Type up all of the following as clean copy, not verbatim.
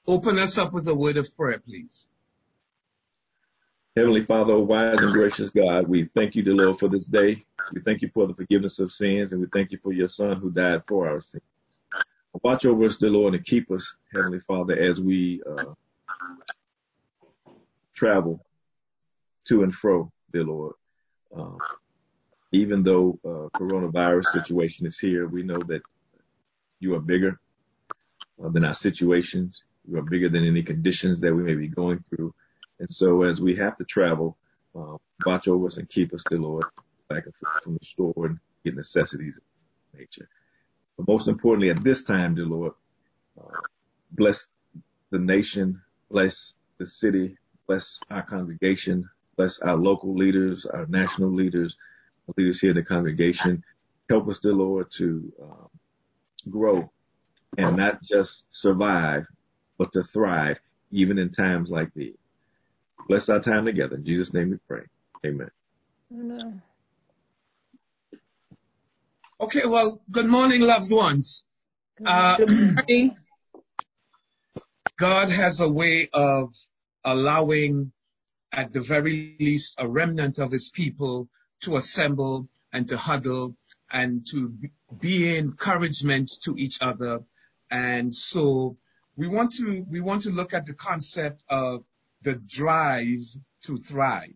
open us up with a word of prayer, please. Heavenly Father, wise and gracious God, we thank you, dear Lord, for this day. We thank you for the forgiveness of sins, and we thank you for your Son who died for our sins. Watch over us, dear Lord, and keep us, Heavenly Father, as we travel to and fro, dear Lord. Even though coronavirus situation is here, we know that you are bigger than our situations. You are bigger than any conditions that we may be going through. And so as we have to travel, watch over us and keep us, dear Lord, back and forth from the store and get necessities of nature. But most importantly, at this time, dear Lord, bless the nation, bless the city, bless our congregation, bless our local leaders, our national leaders, leaders here in the congregation. Help us, dear Lord, to grow and not just survive, but to thrive, even in times like these. Bless our time together. In Jesus' name we pray. Amen. Amen. Okay, well, good morning, loved ones. Good morning. God has a way of allowing, at the very least, a remnant of his people to assemble and to huddle and to be encouragement to each other. And so we want to look at the concept of the drive to thrive.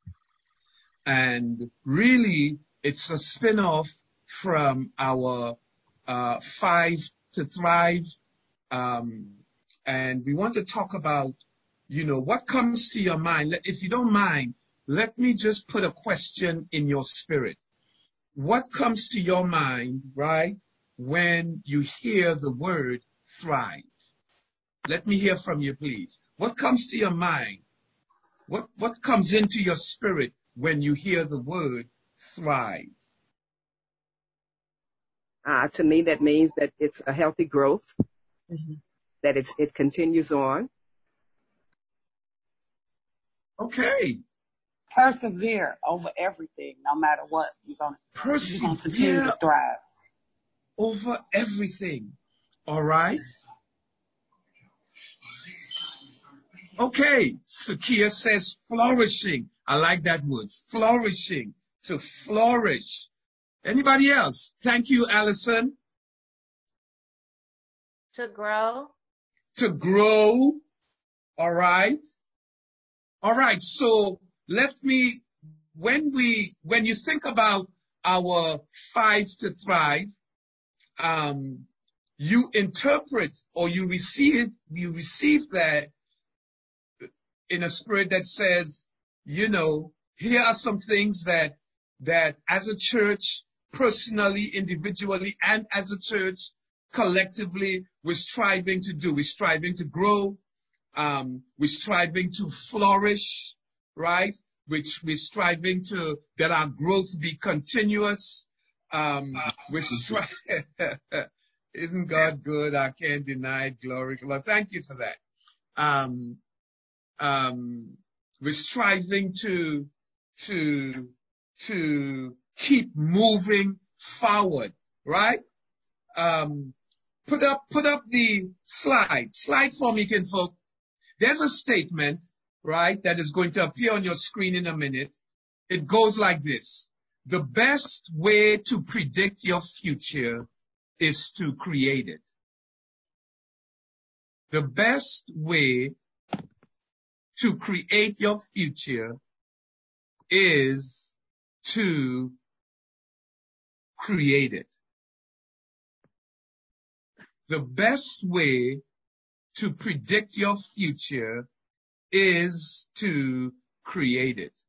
And really, it's a spin-off from our 5 to Thrive. And we want to talk about, what comes to your mind. If you don't mind, let me just put a question in your spirit. What comes to your mind, right, when you hear the word thrive? Let me hear from you, please. What comes to your mind? What comes into your spirit when you hear the word thrive? To me, that means that it's a healthy growth, that it continues on. Okay. Persevere over everything, no matter what. You're going to continue to thrive. Over everything. All right. Okay. Sakia says flourishing. I like that word. Flourishing. To flourish. Anybody else? Thank you, Allison. To grow. To grow. All right. All right. So when you think about our 5 to Thrive, you interpret or you receive that in a spirit that says, here are some things that as a church, personally, individually, and as a church, collectively, we're striving to do. We're striving to grow. We're striving to flourish, right? Which we're striving to, that our growth be continuous. We're striving, isn't God good? I can't deny it. Glory. Well, thank you for that. We're striving to keep moving forward, right? Put up the slide for me, kinfolk. There's a statement, right, that is going to appear on your screen in a minute. It goes like this. The best way to predict your future is to create it. The best way to create your future is to create it. The best way to predict your future is to create it.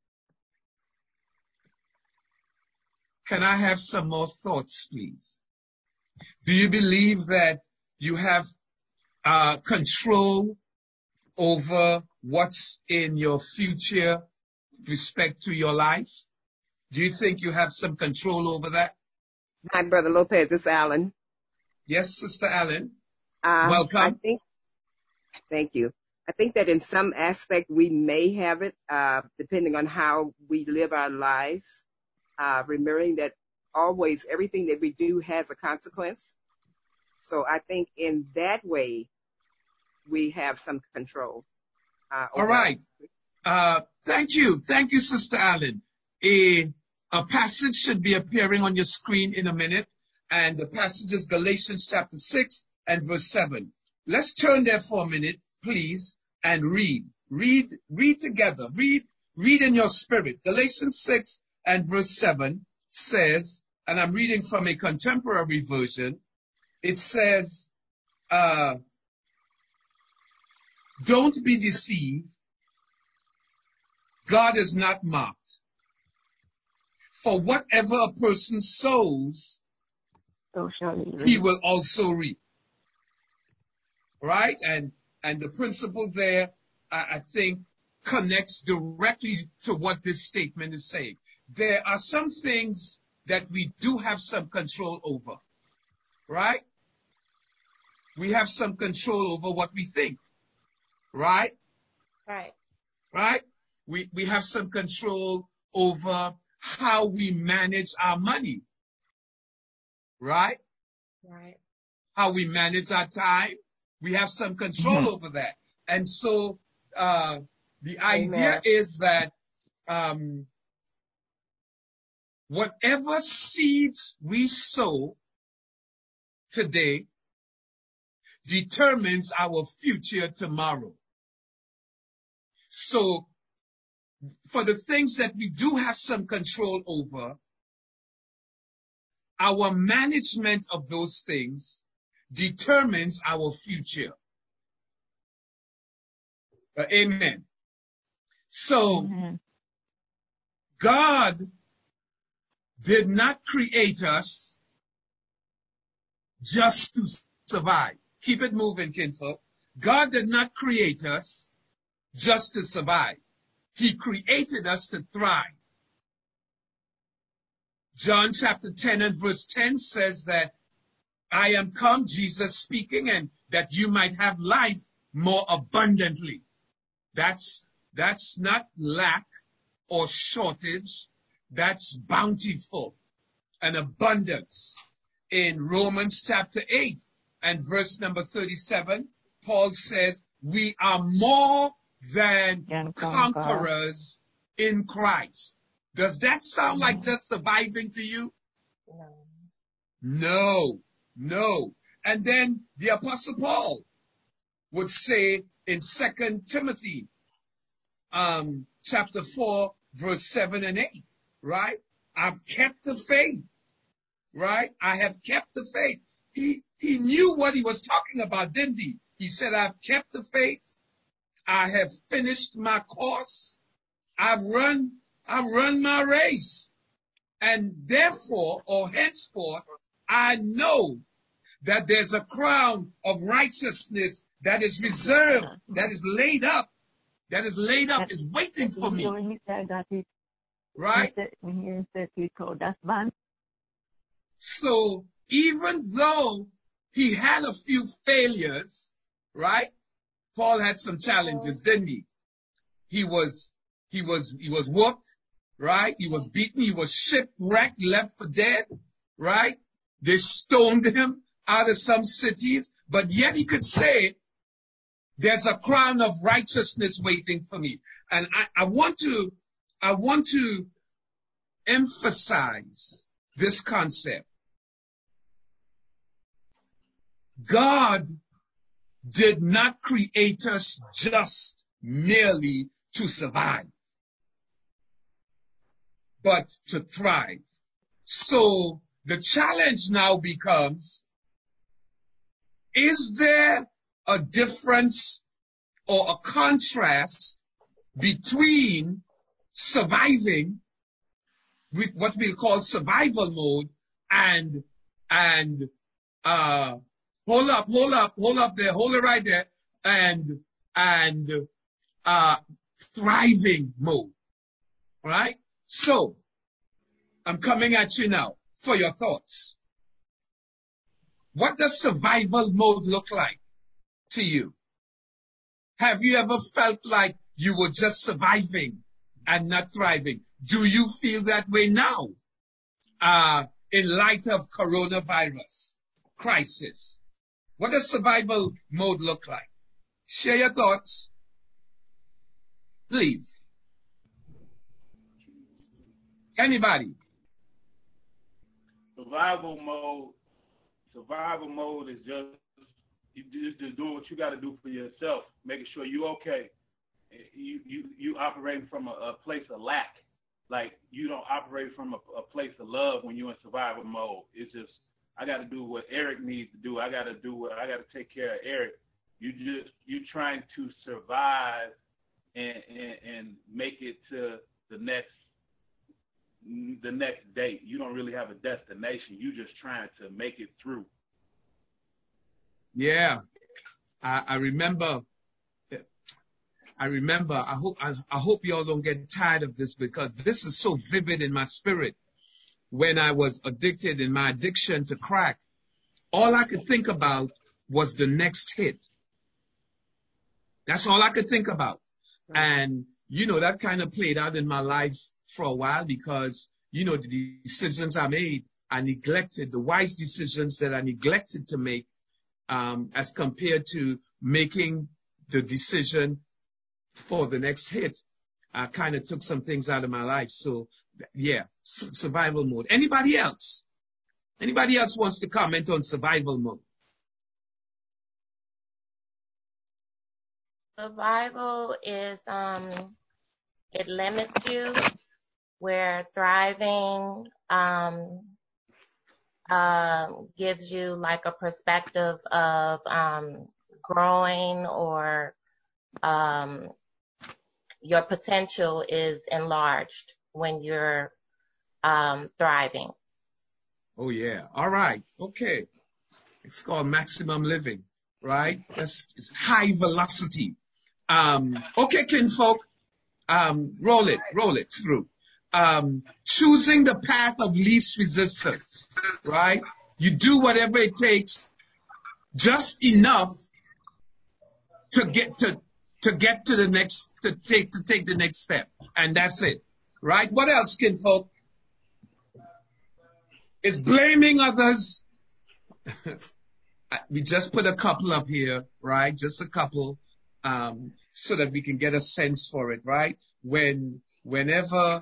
Can I have some more thoughts, please? Do you believe that you have control over what's in your future with respect to your life? Do you think you have some control over that? Hi, Brother Lopez. It's Alan. Yes, Sister Alan. Welcome. Thank you. I think that in some aspect we may have it, depending on how we live our lives, remembering that always everything that we do has a consequence. So I think in that way, we have some control. All right. Thank you. Thank you, Sister Allen. A passage should be appearing on your screen in a minute. And the passage is Galatians chapter 6 and verse 7. Let's turn there for a minute, please, and read. Read together. Read in your spirit. Galatians 6 and verse 7 says, and I'm reading from a contemporary version, it says, don't be deceived. God is not mocked. For whatever a person sows, so shall he will also reap. Right? And the principle there, I think, connects directly to what this statement is saying. There are some things that we do have some control over. Right? We have some control over what we think. Right? Right. Right? We have some control over how we manage our money. Right? Right. How we manage our time. We have some control over that. And so the idea is that whatever seeds we sow today determines our future tomorrow. So for the things that we do have some control over, our management of those things determines our future. Amen. So, God did not create us just to survive. Keep it moving, kinfolk. God did not create us just to survive. He created us to thrive. John chapter 10 and verse 10 says that I am come, Jesus speaking, and that you might have life more abundantly. That's not lack or shortage. That's bountiful and abundance. In Romans chapter 8 and verse number 37, Paul says, we are more than conquerors in Christ. Does that sound like just surviving to you? No. And then the Apostle Paul would say in 2 Timothy chapter 4, verse 7 and 8, right? I've kept the faith, right? I have kept the faith. He knew what he was talking about, didn't he? He said, I've kept the faith. I have finished my course. I've run my race. And therefore, or henceforth, I know that there's a crown of righteousness that is reserved, that is laid up, is waiting for me. When he said that, right? When he said he told us man. So even though he had a few failures, right? Paul had some challenges, didn't he? He was whooped, right? He was beaten. He was shipwrecked, left for dead, right? They stoned him out of some cities, but yet he could say, there's a crown of righteousness waiting for me. And I want to emphasize this concept. God did not create us just merely to survive, but to thrive. So the challenge now becomes, is there a difference or a contrast between surviving with what we'll call survival mode and hold it right there, and thriving mode. All right? So I'm coming at you now for your thoughts. What does survival mode look like to you? Have you ever felt like you were just surviving and not thriving? Do you feel that way now? In light of coronavirus crisis, what does survival mode look like Share your thoughts, please. Anybody? Survival mode is just doing what you got to do for yourself, making sure you okay. You operating from a place of lack. Like, you don't operate from a place of love when you're in survival mode. It's just, I got to do what Eric needs to do. I got to take care of Eric. You trying to survive and make it to the next date. You don't really have a destination. You just trying to make it through. Yeah, I remember. I hope y'all don't get tired of this, because this is so vivid in my spirit. When I was addicted in my addiction to crack, all I could think about was the next hit. That's all I could think about. Right. And, that kind of played out in my life for a while, because, the decisions I made, the wise decisions that I neglected to make, as compared to making the decision for the next hit, I kind of took some things out of my life. So, yeah, survival mode. Anybody else? Anybody else wants to comment on survival mode? Survival is, it limits you, where thriving, gives you like a perspective of, growing, or, your potential is enlarged when you're, thriving. Oh yeah. All right. Okay. It's called maximum living, right? It's high velocity. Okay, kinfolk. Roll it through. Choosing the path of least resistance, right? You do whatever it takes, just enough to get to the next, to take the next step. And that's it, right? What else, kinfolk? It's blaming others. We just put a couple up here, right? Just a couple, so that we can get a sense for it, right? Whenever,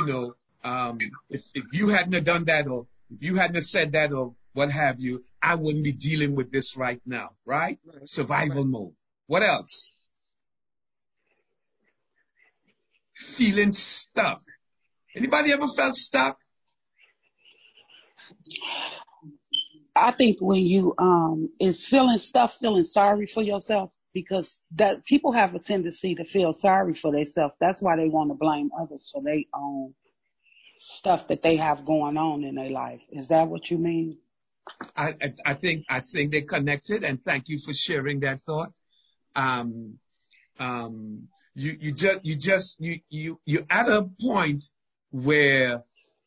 if you hadn't have done that, or if you hadn't have said that, or what have you, I wouldn't be dealing with this right now, right? Survival mode. What else? Feeling stuck. Anybody ever felt stuck? I think when you is feeling sorry for yourself, because that people have a tendency to feel sorry for themselves. That's why they want to blame others for their own stuff that they have going on in their life. Is that what you mean? I think they're connected, and thank you for sharing that thought. You're at a point where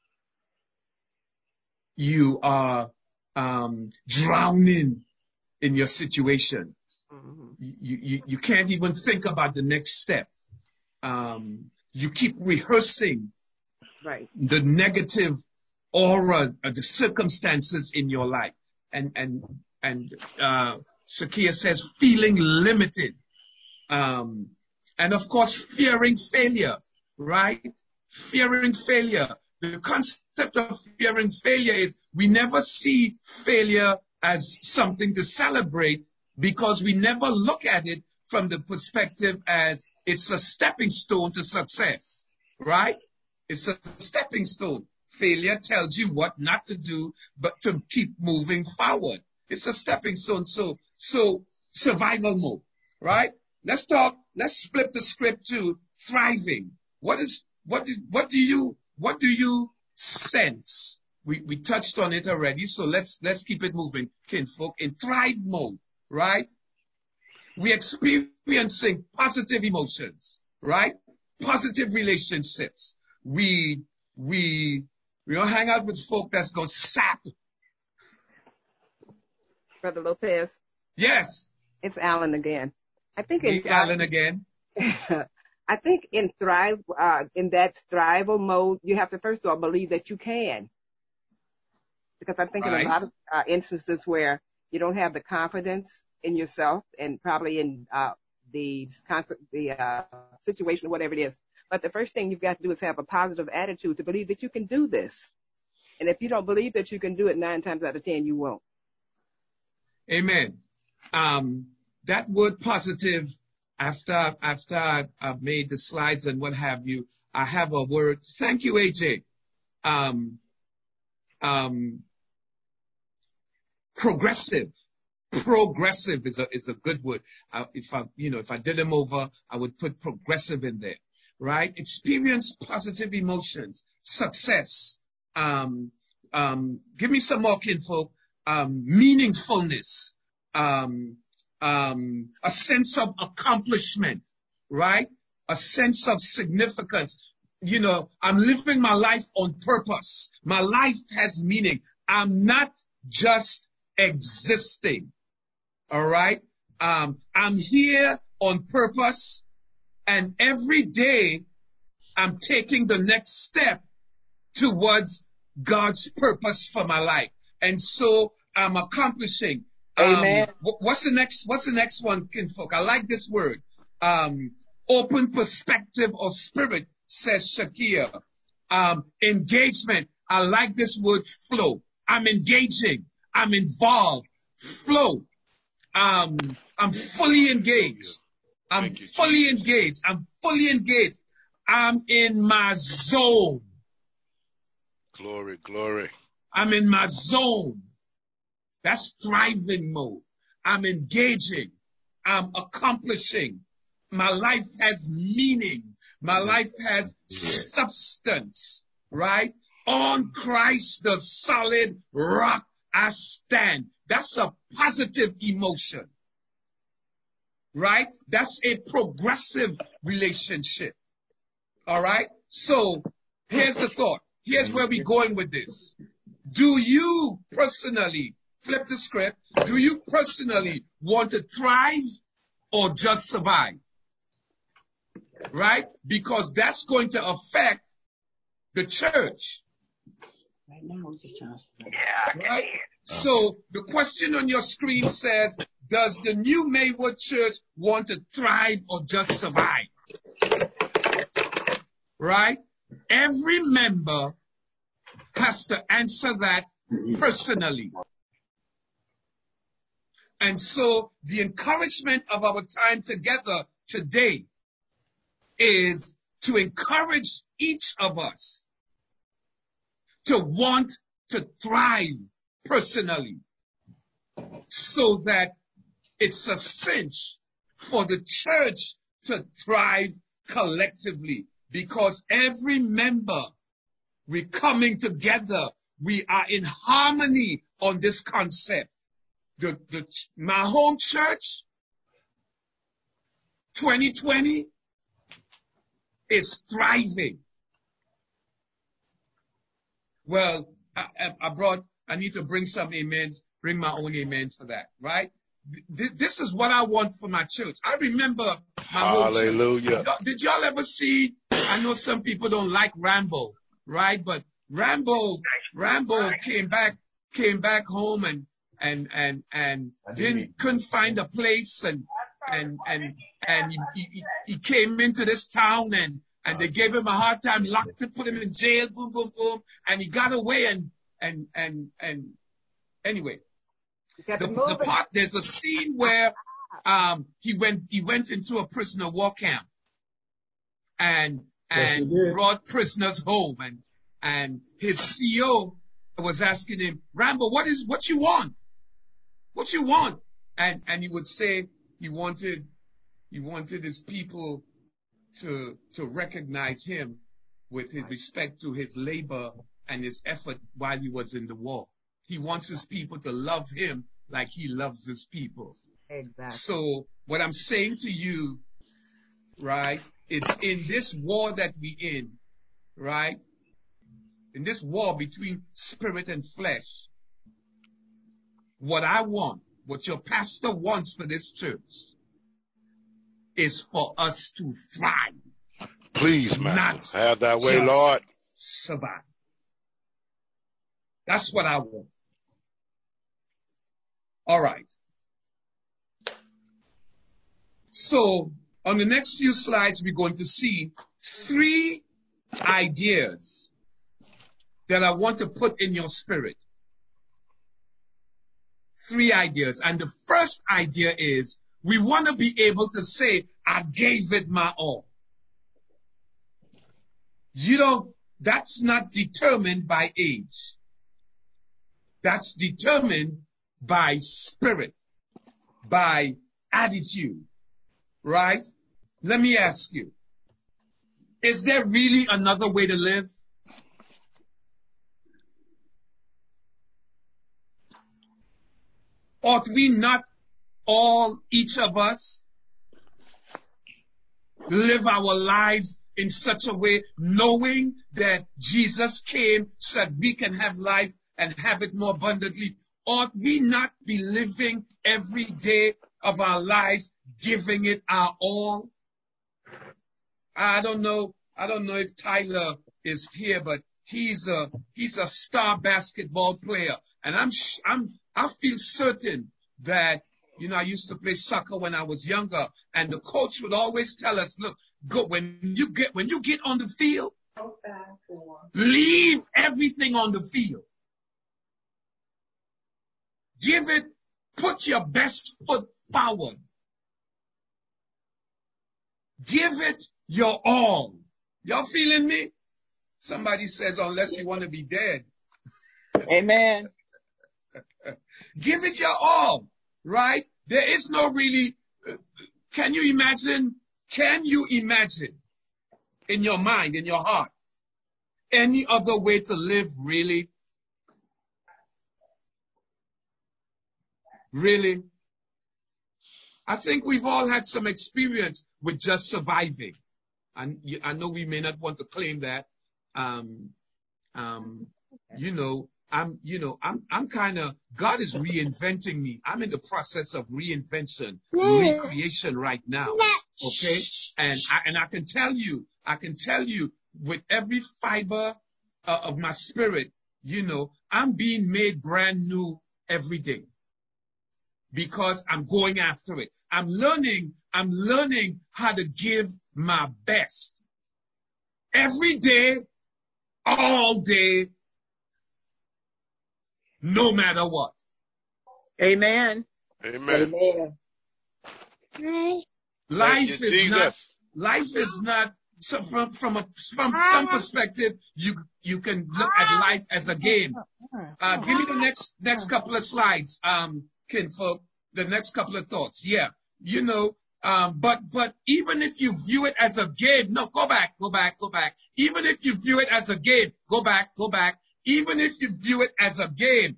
you are drowning in your situation. Mm-hmm. You can't even think about the next step. You keep rehearsing, right, the negative aura of the circumstances in your life. And Shakia says feeling limited. And of course, fearing failure, right? Fearing failure. The concept of fearing failure is we never see failure as something to celebrate, because we never look at it from the perspective as it's a stepping stone to success, right? It's a stepping stone. Failure tells you what not to do, but to keep moving forward. It's a stepping stone. So survival mode, right? Let's flip the script to thriving. What do you sense? We touched on it already, so let's keep it moving, kinfolk. In thrive mode, right? We're experiencing positive emotions, right? Positive relationships. We don't hang out with folk that's going to sap. Brother Lopez. Yes. It's Alan again. I think Alan again. I think in that thrival mode, you have to first of all believe that you can. Because I think in a lot of instances where you don't have the confidence in yourself, and probably in the situation, whatever it is. But the first thing you've got to do is have a positive attitude to believe that you can do this. And if you don't believe that you can do it, 9 times out of 10, you won't. Amen. That word positive, after I've made the slides and what have you, I have a word. Thank you, AJ. Progressive. Progressive is a good word. If I did them over, I would put progressive in there, right? Experience positive emotions, success. Give me some more, kinfolk. Meaningfulness, a sense of accomplishment, right? A sense of significance. I'm living my life on purpose. My life has meaning. I'm not just existing. All right. I'm here on purpose, and every day I'm taking the next step towards God's purpose for my life. And so I'm accomplishing. Amen. What's the next one, kinfolk? I like this word. Open perspective or spirit, says Shakir. Engagement. I like this word, flow. I'm engaging. I'm involved. Flow. I'm fully engaged. I'm fully engaged. I'm fully engaged. I'm in my zone. Glory, glory. I'm in my zone. That's thriving mode. I'm engaging. I'm accomplishing. My life has meaning. My life has substance, right? On Christ, the solid rock, I stand. That's a positive emotion, right? That's a progressive relationship. All right. So here's the thought. Here's where we're going with this. Do you personally, flip the script, do you personally want to thrive or just survive? Right? Because that's going to affect the church. Right now, we're just trying to survive. Right? So the question on your screen says, does the New Maywood Church want to thrive or just survive? Right? Every member has to answer that personally. And so the encouragement of our time together today is to encourage each of us to want to thrive personally, so that it's a cinch for the church to thrive collectively, because every member, we're coming together. We are in harmony on this concept. My home church, 2020, is thriving. Well, I need to bring some amens, bring my own amens for that, right? This is what I want for my church. I remember my home church. Hallelujah. Did y'all ever see, I know some people don't like Rambo, right? But Rambo came back home and couldn't find a place, and he came into this town, and they gave him a hard time, locked him, put him in jail, boom, boom, boom, and he got away, and anyway. The part, there's a scene where he went into a prisoner war camp and brought prisoners home, and his CEO was asking him, Rambo, what you want? What you want? And he would say he wanted his people to recognize him with his respect to his labor and his effort while he was in the war. He wants his people to love him like he loves his people. Exactly. So what I'm saying to you, right, it's in this war that we're in, right? In this war between spirit and flesh, what I want, what your pastor wants for this church, is for us to thrive. Please, Master, have thy way, Lord. Survive. That's what I want. All right. So on the next few slides, we're going to see 3 ideas that I want to put in your spirit. 3 ideas. And the first idea is we want to be able to say, I gave it my all. That's not determined by age. That's determined by spirit, by attitude, right? Let me ask you, is there really another way to live? Ought we not all, each of us, live our lives in such a way knowing that Jesus came so that we can have life and have it more abundantly? Ought we not be living every day of our lives giving it our all? I don't know if Tyler is here, but he's a star basketball player, and I feel certain that, I used to play soccer when I was younger, and the coach would always tell us, look, when you get on the field, leave everything on the field. Put your best foot forward. Give it your all. Y'all feeling me? Somebody says, unless you want to be dead. Amen. Give it your all, right? There is no really, can you imagine in your mind, in your heart, any other way to live really? Really? I think we've all had some experience with just surviving. And I know we may not want to claim that. I'm kind of, God is reinventing me. I'm in the process of reinvention, recreation right now. Okay. And I can tell you with every fiber of my spirit, I'm being made brand new every day because I'm going after it. I'm learning how to give my best every day, all day, no matter what. Amen. Amen. Amen. Life is not so from some perspective, you can look at life as a game. Give me the next couple of slides, Ken, for the next couple of thoughts. Yeah. But even if you view it as a game, no, go back. Even if you view it as a game, go back. Even if you view it as a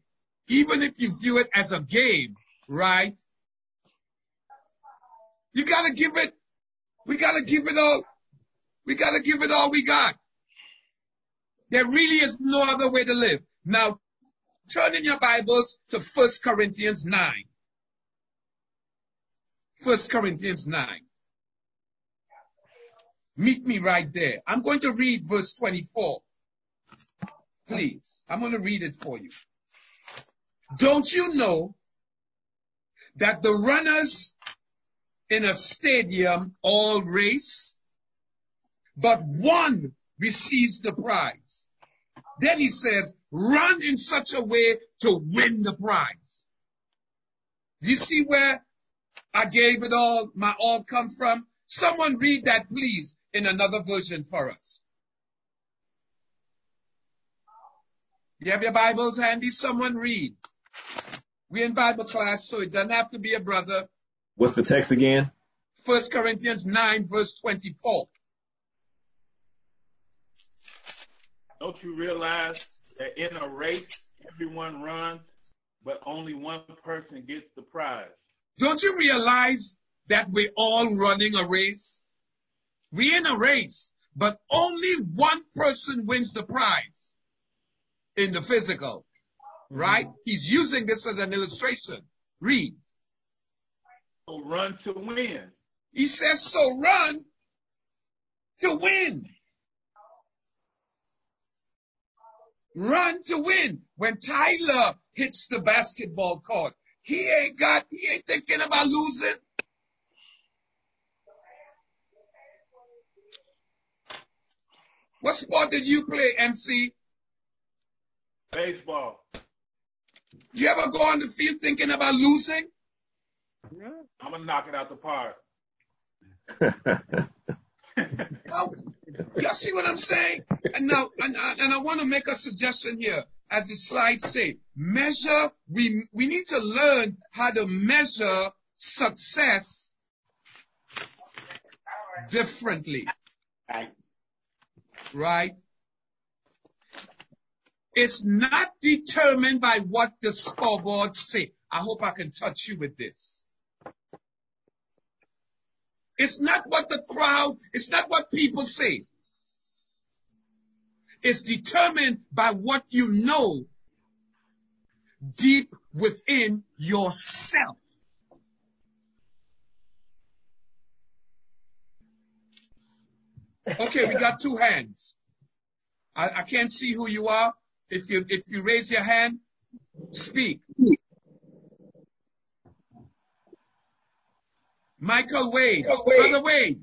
game, right? We gotta give it all we got. There really is no other way to live. Now, turn in your Bibles to 1 Corinthians 9. 1 Corinthians 9. Meet me right there. I'm going to read verse 24. Please. I'm going to read it for you. Don't you know that the runners in a stadium all race, but one receives the prize? Then he says, run in such a way to win the prize. You see where I gave it all, my all come from? Someone read that, please, in another version for us. You have your Bibles handy? Someone read. We're in Bible class, so it doesn't have to be a brother. What's the text again? 1 Corinthians 9, verse 24. Don't you realize that in a race, everyone runs, but only one person gets the prize? Don't you realize that we're all running a race? We're in a race, but only one person wins the prize in the physical, right? He's using this as an illustration. Read. So run to win. He says, so run to win. Run to win. When Tyler hits the basketball court, he ain't thinking about losing. What sport did you play, MC? Baseball. You ever go on the field thinking about losing? No. I'm gonna knock it out the park. Y'all see what I'm saying? And now, and I want to make a suggestion here, as the slides say. Measure. We need to learn how to measure success differently. Right? It's not determined by what the scoreboards say. I hope I can touch you with this. It's not what the crowd, it's not what people say. It's determined by what you know deep within yourself. Okay, we got two hands. I can't see who you are. If you raise your hand, speak. Michael Wade. Brother Wade.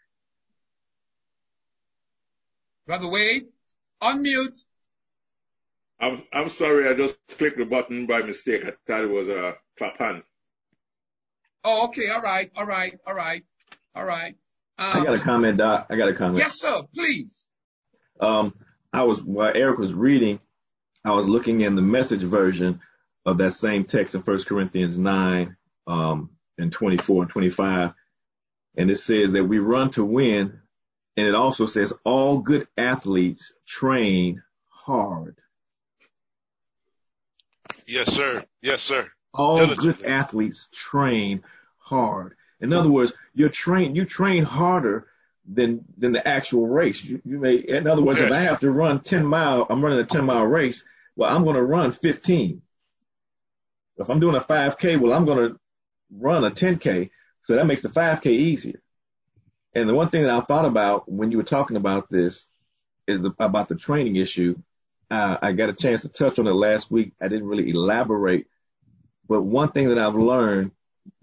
Brother Wade, unmute. I'm sorry, I just clicked the button by mistake. I thought it was a clap hand. Oh, okay, all right. I got a comment, Doc. I got a comment. Yes, sir, please. While Eric was reading, I was looking in the Message version of that same text in 1 Corinthians 9, and 24 and 25. And it says that we run to win. And it also says all good athletes train hard. Yes, sir. Yes, sir. All good athletes train hard. In other words, you train harder than the actual race. In other words, if I have to run 10 miles, I'm running a 10-mile race. Well, I'm going to run 15. If I'm doing a 5K, well, I'm going to run a 10K. So that makes the 5K easier. And the one thing that I thought about when you were talking about this is about the training issue. I got a chance to touch on it last week. I didn't really elaborate. But one thing that I've learned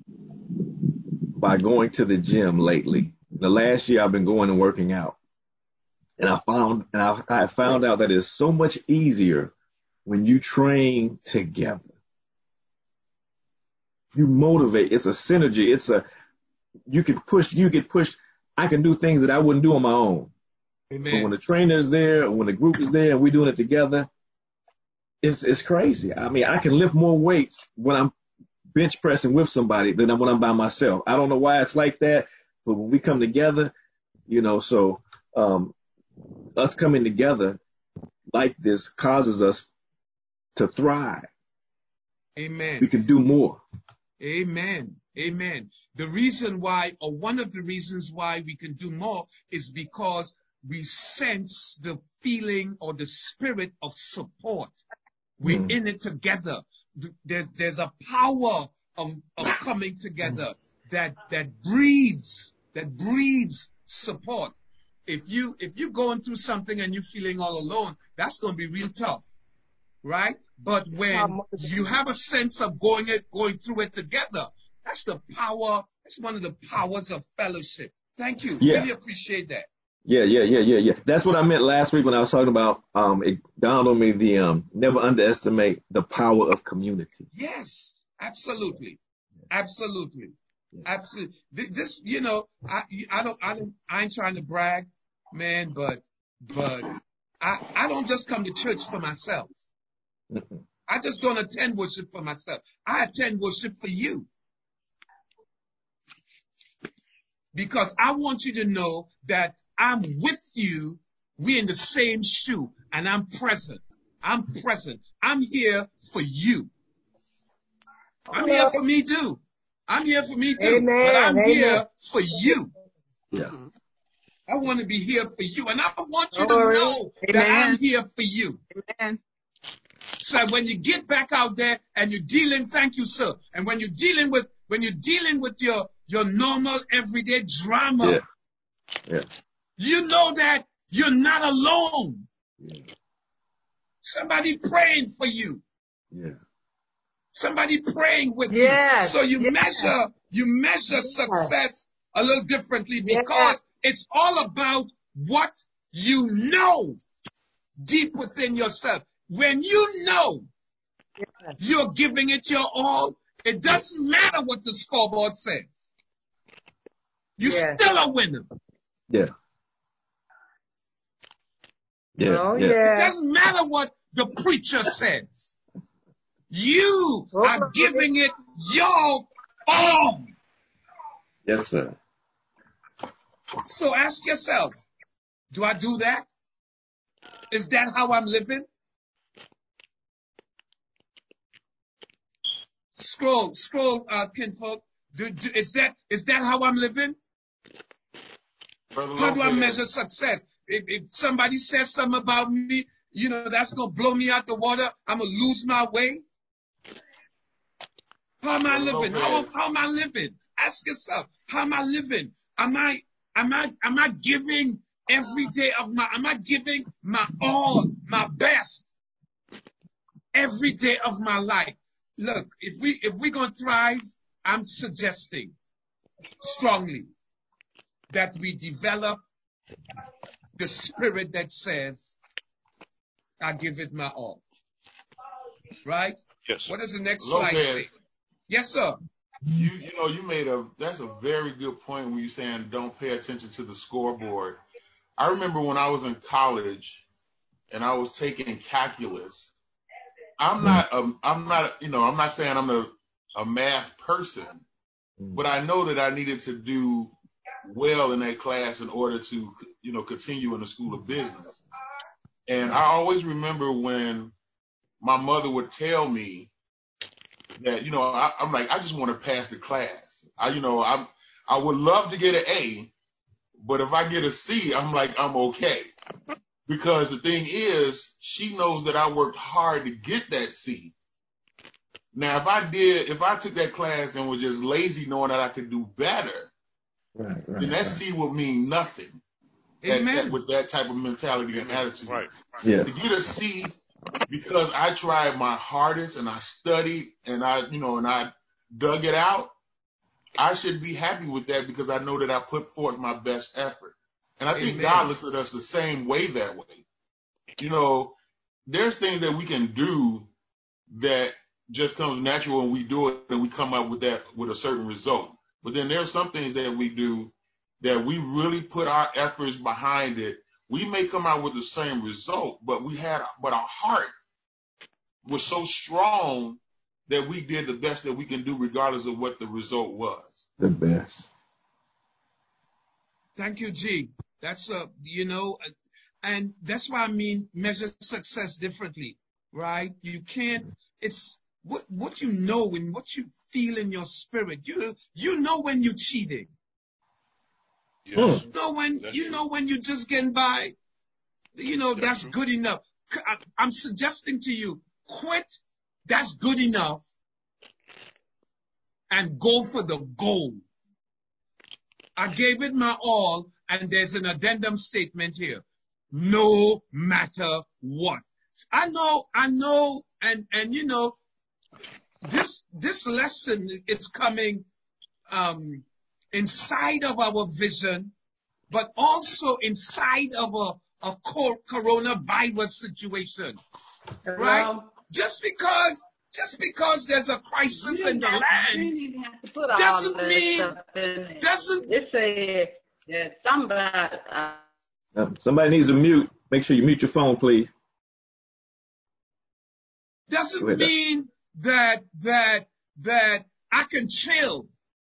by going to the gym lately, the last year I've been going and working out, and I found out that it's so much easier when you train together. You motivate. It's a synergy. You get pushed. I can do things that I wouldn't do on my own. Amen. But when the trainer is there, or when the group is there, and we're doing it together, it's crazy. I mean, I can lift more weights when I'm bench pressing with somebody than when I'm by myself. I don't know why it's like that, but when we come together, so us coming together like this causes us to thrive. Amen. We can do more. Amen. Amen. The reason why, or one of the reasons why we can do more is because we sense the feeling or the spirit of support. We're in it together. There's a power of coming together that breeds support. If you're going through something and you're feeling all alone, that's going to be real tough, right? But when you have a sense of going through it together, that's the power. That's one of the powers of fellowship. Thank you. Yeah. Really appreciate that. Yeah. That's what I meant last week when I was talking about, it dawned on me never underestimate the power of community. Yes, absolutely. Absolutely. This, I ain't trying to brag, man, but I don't just come to church for myself. I just don't attend worship for myself. I attend worship for you. Because I want you to know that I'm with you. We're in the same shoe, and I'm present. I'm here for you. I'm here for me too. Amen. But I'm Amen. here for you. Yeah. I want to be here for you, and I want you to know that I'm here for you. Amen. So that when you get back out there and you're dealing, thank you, sir. And when you're dealing with your normal everyday drama, you know that you're not alone. Yeah. Somebody praying for you. Yeah. Somebody praying with you. So you measure success a little differently because it's all about what You know deep within yourself. When you know you're giving it your all, it doesn't matter what the scoreboard says. You're still a winner. Yeah. Yeah. Oh, yeah. It yeah. doesn't matter what the preacher says. You are giving it your all. Yes, sir. So ask yourself, do I do that? Is that how I'm living? Scroll, kinfolk. Is that how I'm living? Brother How do I Lopez. measure success? If somebody says something about me, that's going to blow me out the water. I'm going to lose my way. How am I living? How am I living? Ask yourself, how am I living? Am I giving every day of am I giving my all, my best every day of my life? Look, if we're going to thrive, I'm suggesting strongly that we develop the spirit that says, I give it my all. Right? Yes. What does the next Lopez, slide say? Yes, sir. That's a very good point when you're saying don't pay attention to the scoreboard. I remember when I was in college and I was taking calculus. I'm not saying I'm a math person, but I know that I needed to do well in that class in order to, continue in the school of business. And I always remember when my mother would tell me that, I'm like, I just want to pass the class. I would love to get an A, but if I get a C, I'm like, I'm okay. Because the thing is, she knows that I worked hard to get that C. Now, if I took that class and was just lazy knowing that I could do better, then that C would mean nothing. With that type of mentality and attitude. Right. Yeah. To get a C because I tried my hardest and I studied and I dug it out, I should be happy with that because I know that I put forth my best effort. And I think God looks at us the same way that way. There's things that we can do that just comes natural and we do it and we come up with a certain result. But then there's some things that we do that we really put our efforts behind it. We may come out with the same result, but our heart was so strong that we did the best that we can do regardless of what the result was. The best. Thank you, G. That's and that's why measure success differently, right? You can't, it's what you know and what you feel in your spirit. You know when you're cheating. Yes. You know when you're just getting by. That's good enough. I'm suggesting to you, quit. That's good enough. And go for the goal. I gave it my all, and there's an addendum statement here. No matter what. I know, and this lesson is coming inside of our vision, but also inside of a coronavirus situation. Right? Just because there's a crisis in the land doesn't mean It said that somebody. Somebody needs to mute. Make sure you mute your phone, please. Doesn't mean that I can chill.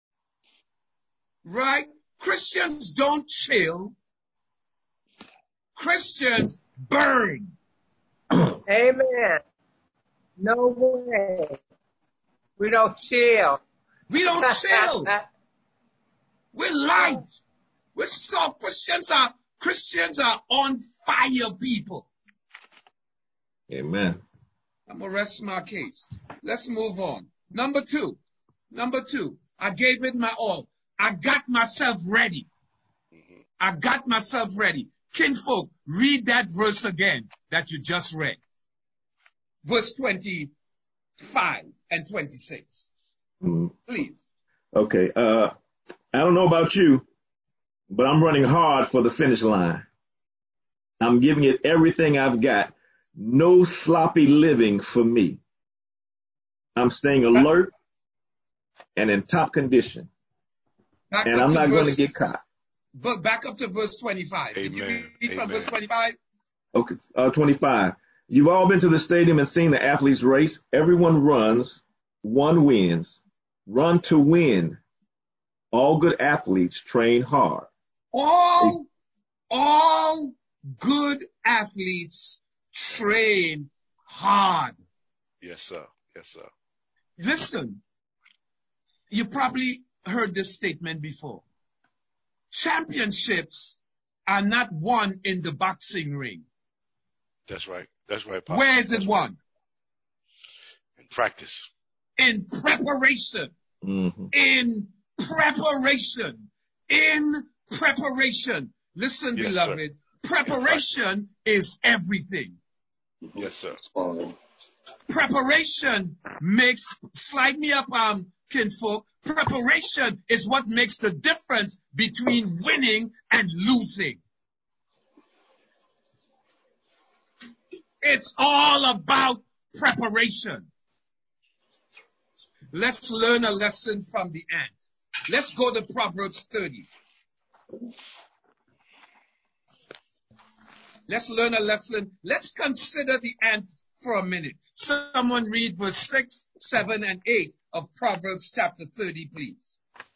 Right? Christians don't chill. Christians burn. Amen. No way. We don't chill. We don't chill. We're light. We're soft. Christians are on fire people. Amen. I'm going to rest my case. Let's move on. Number two. I gave it my all. I got myself ready. Kinfolk, read that verse again that you just read. Verse 25 and 26. Please. Okay. I don't know about you, but I'm running hard for the finish line. I'm giving it everything I've got. No sloppy living for me. I'm staying alert and in top condition. And I'm not going to get caught. But back up to verse 25. Amen. Did you read from verse Amen. 25? Okay, 25. You've all been to the stadium and seen the athletes race. Everyone runs, one wins. Run to win. All good athletes train hard. All good athletes train hard. Yes, sir. Yes, sir. Listen, you probably heard this statement before. Championships are not won in the boxing ring. That's right. That's right, Pop. Where is it That's won? In practice. In preparation. Mm-hmm. In preparation. In preparation. Listen, Yes, beloved, preparation is everything. Yes, sir. Preparation makes, slide me up, kinfolk. Preparation is what makes the difference between winning and losing. It's all about preparation. Let's learn a lesson from the ant. Let's go to Proverbs 30. Let's learn a lesson. Let's consider the ant for a minute. Someone read verse 6, 7, and 8 of Proverbs chapter 30, please.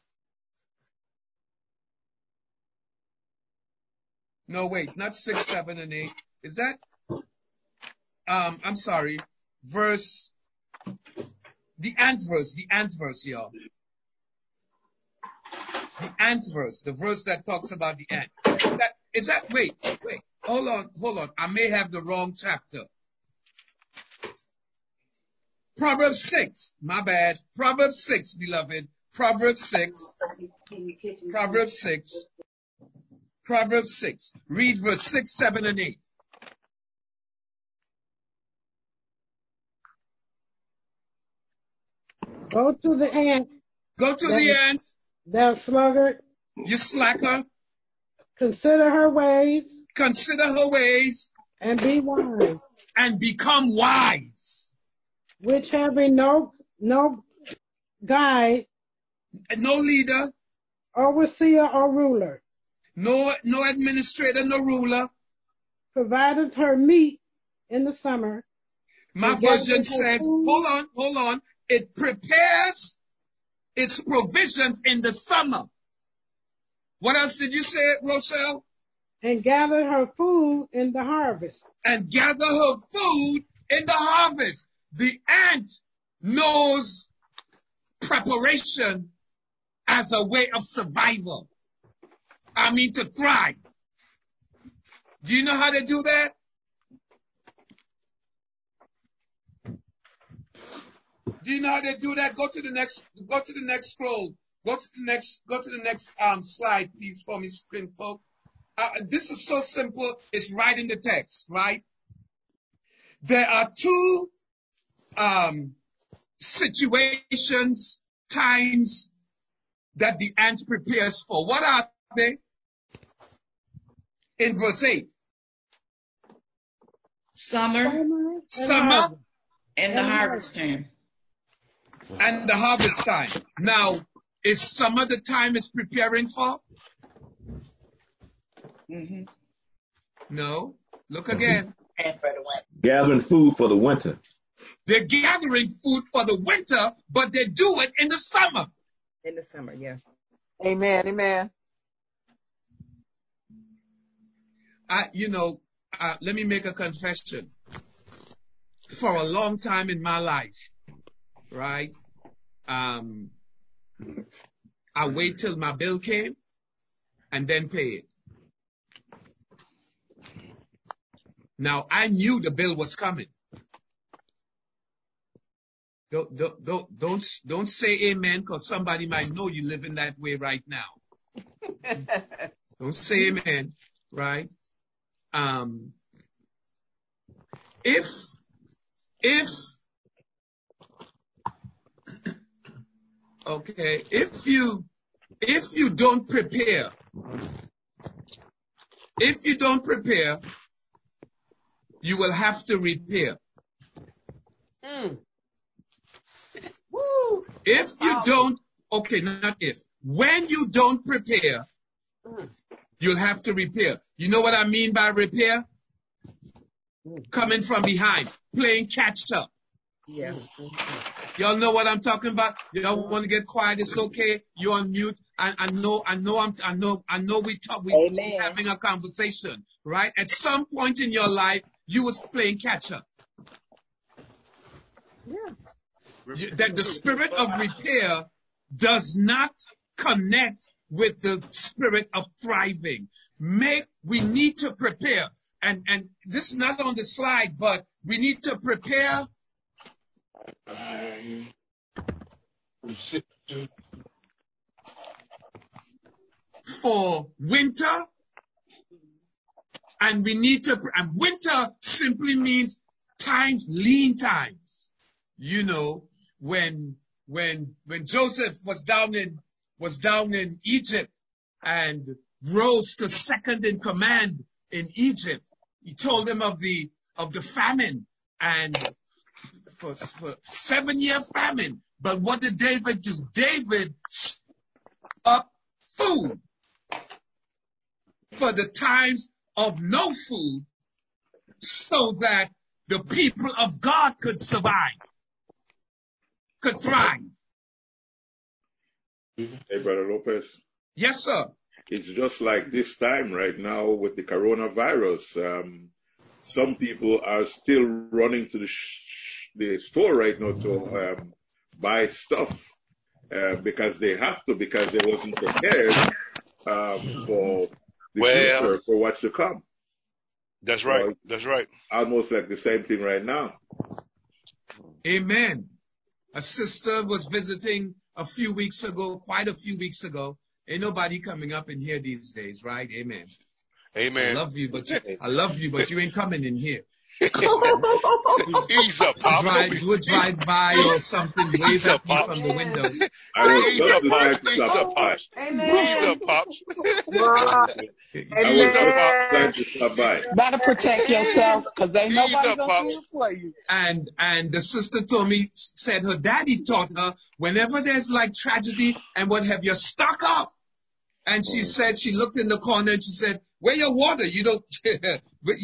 No, wait, not 6, 7, and 8. Is that? I'm sorry. Verse, the ant verse, y'all. The ant verse, the verse that talks about the ant. Wait, hold on. I may have the wrong chapter. Proverbs 6, my bad. Proverbs 6, beloved. Proverbs 6. Read verse 6, 7, and 8. Go to the ant. Go to the ant. Thou sluggard. You slacker. Consider her ways. Consider her ways. And be wise. And become wise. Which having no guide. No leader. Overseer or ruler. No administrator, no ruler. Provided her meat in the summer. My version says, hold on. It prepares its provisions in the summer. What else did you say, Rochelle? And gather her food in the harvest. And gather her food in the harvest. The ant knows preparation as a way of survival. I mean to thrive. Do you know how they do that? Do you know how they do that? Go to the next scroll. Go to the next slide, please, for me, screen folk. This is so simple. It's right in the text, right? There are two situations, times that the ant prepares for. What are they? In verse 8. Summer and the harvest time. And the harvest time. Now, is summer the time it's preparing for? Mm-hmm. No. Look again. Gathering food for the winter. They're gathering food for the winter, but they do it in the summer. In the summer, yeah. Amen, amen. Let me make a confession. For a long time in my life, right? I wait till my bill came and then pay it. Now I knew the bill was coming. Don't say amen, because somebody might know you living that way right now. Don't say amen, right? If you don't prepare, you will have to repair. Woo. If you don't, okay, not if. When you don't prepare, you'll have to repair. You know what I mean by repair? Coming from behind, playing catch up. Yeah. Y'all know what I'm talking about? Y'all want to get quiet? It's okay. You're on mute. I know we're having a conversation, right? At some point in your life, you was playing catch up. Yeah. That the spirit of repair does not connect with the spirit of thriving. We need to prepare. And this is not on the slide, but we need to prepare for winter. And we need to, and winter simply means lean times. You know, when Joseph was down in Egypt and rose to second in command in Egypt, he told them of the famine, and for 7-year famine. But what did David do? David up food for the times of no food, so that the people of God could survive, could thrive. Hey, Brother Lopez. Yes, sir. It's just like this time right now with the coronavirus. Some people are still running to the store right now to buy stuff because they have to, because they wasn't prepared for the future, for what's to come. That's right. So that's right. Almost like the same thing right now. Amen. A sister was visiting quite a few weeks ago. Ain't nobody coming up in here these days, right? Amen. Amen. I love you, but you ain't coming in here. Ease up, Pop. Do a drive-by or something, wave at me from the window. Ease up, Pop. Ease up, Pop. Ease up, Pop. Ease up, Pop. Better protect yourself, because ain't nobody gonna do it for you. And the sister told me, said her daddy taught her, whenever there's like tragedy and what have you, stock up. And she said, she looked in the corner and she said, where your water? You don't, but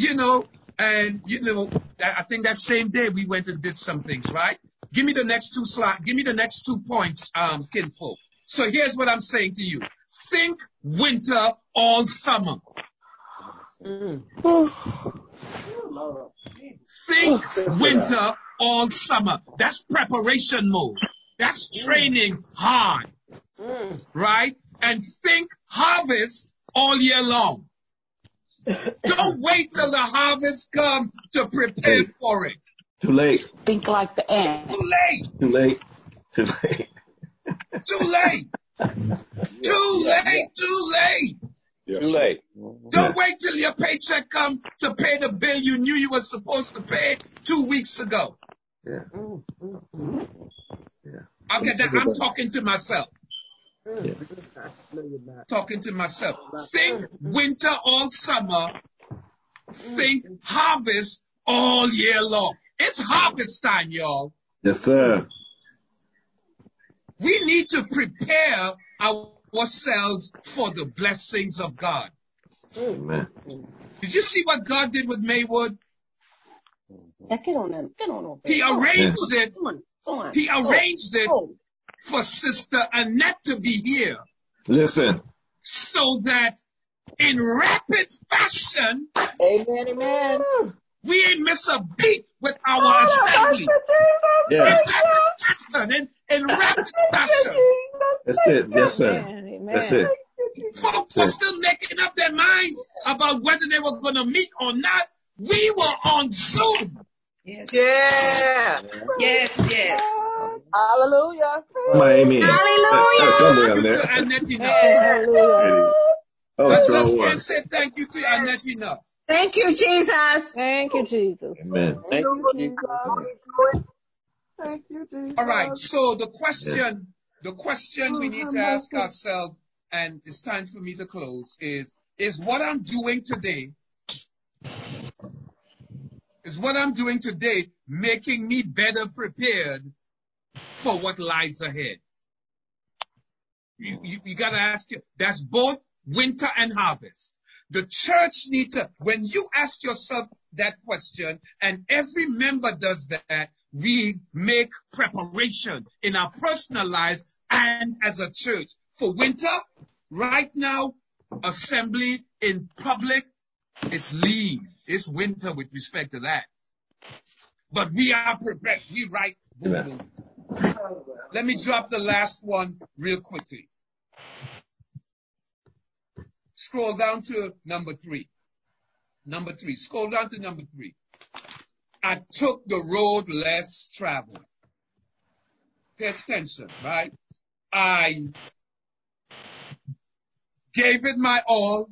I think that same day we went and did some things, right? Give me the next two slides. Give me the next 2 points, kinfolk. So here's what I'm saying to you. Think winter all summer. Think winter all summer. That's preparation mode. That's training hard. Right? And think harvest all year long. Don't wait till the harvest comes to prepare for it. Too late. Think like the ant. Too late. Too late. Too late. Too late. Too late. Too late. Yes. Too late. Don't wait till your paycheck comes to pay the bill you knew you were supposed to pay 2 weeks ago. Yeah. Okay, I'm talking to myself. Yeah. Talking to myself. Think winter all summer. Think harvest all year long. It's harvest time, y'all. Yes, sir. We need to prepare ourselves for the blessings of God. Amen. Did you see what God did with Maywood? Get on that. Get on. He arranged it. He arranged it for Sister Annette to be here. Listen. So that in rapid fashion, amen, we ain't miss a beat with our assembly. Yeah. In rapid fashion. That's it. Yes, sir. Amen. That's it. Folks were still making up their minds about whether they were going to meet or not. We were on Zoom. Yes. Yeah. Yes. Hallelujah. Amen. Hallelujah. To Annette enough. Hallelujah. I just can't say thank you to Annette enough. Thank you, Jesus. Thank you, Jesus. Amen. Thank you, Jesus. Thank you, Jesus. All right. So the question we need to ask ourselves, and it's time for me to close, is what I'm doing today Is what I'm doing today making me better prepared for what lies ahead? You got to ask you. That's both winter and harvest. The church needs to, when you ask yourself that question, and every member does that, we make preparation in our personal lives and as a church. For winter, right now, assembly in public, it's leave. It's winter with respect to that. But we are prepared. We right. Boom, boom. Let me drop the last one real quickly. Scroll down to number 3. Number 3. Scroll down to number 3. I took the road less traveled. Pay attention, right? I gave it my all.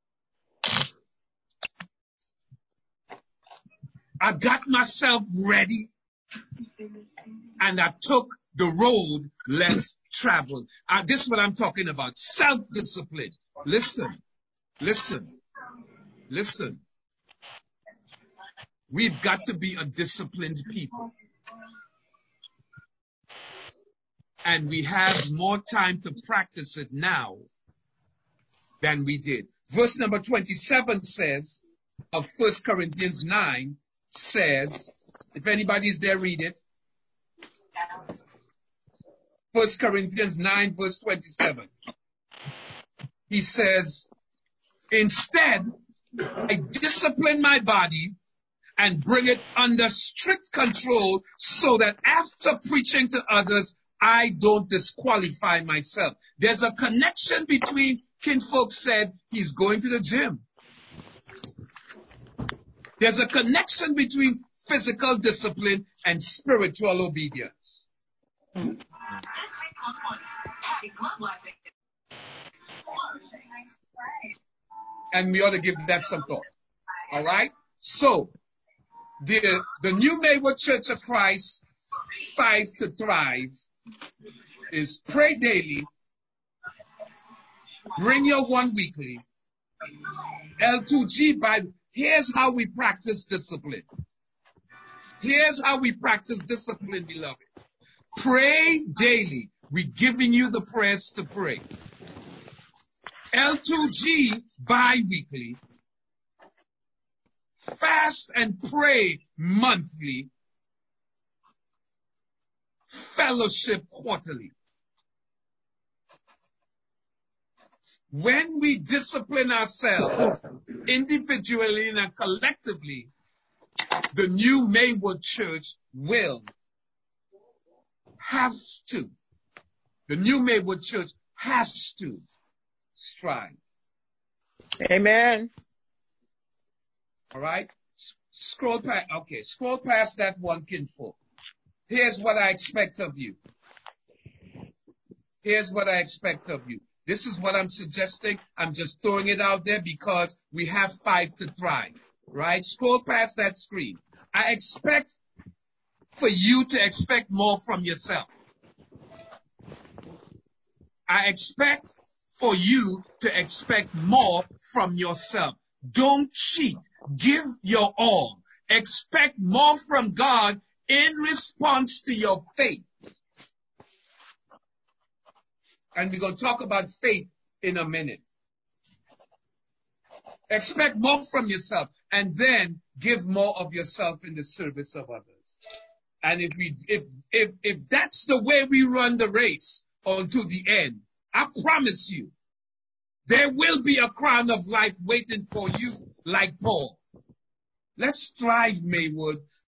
I got myself ready. And I took the road less traveled. This is what I'm talking about. Self-discipline. Listen. We've got to be a disciplined people. And we have more time to practice it now than we did. Verse number 27 says, of 1 Corinthians 9, says, if anybody's there, read it. 1 Corinthians 9, verse 27. He says, instead, I discipline my body and bring it under strict control so that after preaching to others, I don't disqualify myself. There's a connection between, Kinfolk said he's going to the gym. There's a connection between physical discipline and spiritual obedience. And we ought to give that some thought. All right? So, the New Maywood Church of Christ 5 to Thrive is pray daily, bring your one weekly, L2G Bible. Here's how we practice discipline. Here's how we practice discipline, beloved. Pray daily. We're giving you the prayers to pray. L2G bi-weekly. Fast and pray monthly. Fellowship quarterly. When we discipline ourselves individually and collectively, the New Maywood Church will have to. The New Maywood Church has to strive. Amen. All right? Scroll past that one, Kinfolk. Here's what I expect of you. Here's what I expect of you. This is what I'm suggesting. I'm just throwing it out there because we have 5 to Thrive. Right? Scroll past that screen. I expect for you to expect more from yourself. I expect for you to expect more from yourself. Don't cheat. Give your all. Expect more from God in response to your faith. And we're going to talk about faith in a minute. Expect more from yourself and then give more of yourself in the service of others. And if that's the way we run the race unto the end, I promise you, there will be a crown of life waiting for you like Paul. Let's strive, Maywood.